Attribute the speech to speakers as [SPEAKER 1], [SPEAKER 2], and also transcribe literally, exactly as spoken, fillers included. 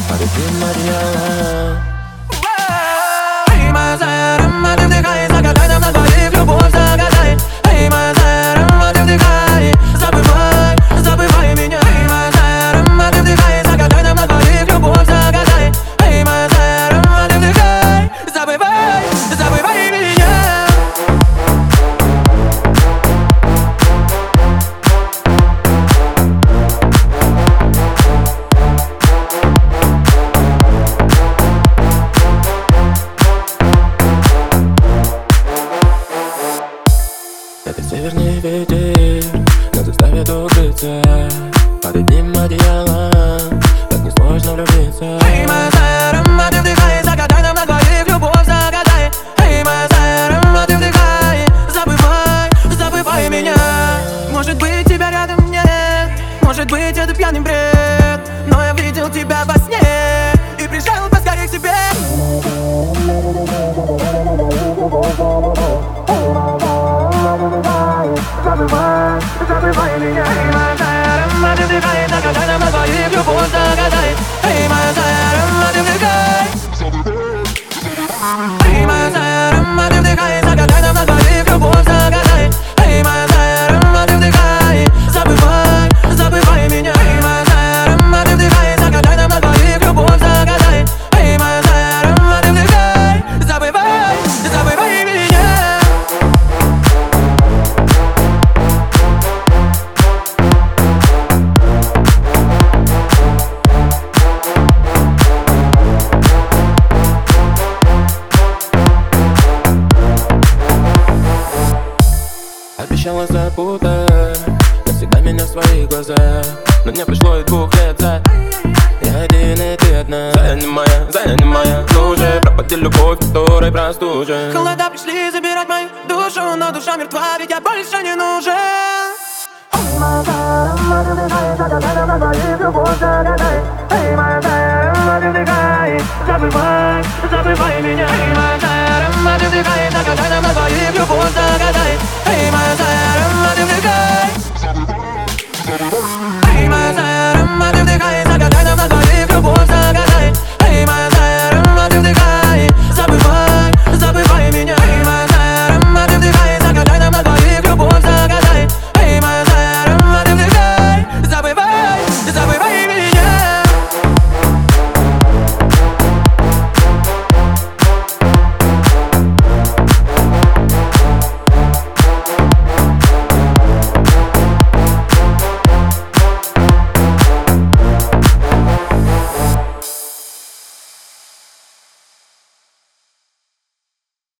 [SPEAKER 1] под этим одеялом.
[SPEAKER 2] Эй, моя Сайра, ты вдыхай, загадай нам на двоих, любовь загадай. Эй, моя Сайра, ты вдыхай, забывай, забывай меня. Эй, моя Сайра, ты вдыхай, загадай нам на двоих, любовь загадай. Эй, моя Сайра, ты вдыхай, забывай, забывай меня.
[SPEAKER 1] Это северный ветер нас заставит укрыться под одним одеялом. Так несложно влюбиться.
[SPEAKER 2] Эй, моя Сайра, ты вдыхай, загадай нам на двоих, любовь загадай. Эй, моя Сайра, ты вдыхай, забывай, забывай меня. Может быть, тебя рядом нет, может быть, это пьяный бред, но я видел тебя во сне и пришел поскорее к тебе. Забывай, забывай меня. Эй, моя Сайра, ты вдыхай, загадай нам на двоих, любовь загадай. Эй, моя Сайра, ты вдыхай. Эй, моя Сайра, ты вдыхай, загадай нам на двоих, любовь загадай. Эй, моя Сайра, ты вдыхай, забывай, забывай меня. Эй, моя Сайра, ты вдыхай, загадай нам на двоих, любовь загадай. Эй, моя Сайра, ты вдыхай, забывай, забывай меня.
[SPEAKER 1] Обещала запутать навсегда меня в своих глазах, но мне пришло и двух лет за. Я один и ты одна. Зая не моя, зая не моя. Ну уже пропади любовь, которой простужен.
[SPEAKER 2] Холода пришли забирать мою душу, но душа мертва, ведь я больше не нужен. Эй, моя Сайра, ты вдыхай, загадай нам на двоих, любовь загадай. Эй, моя Сайра, ты вдыхай, забывай, забывай меня.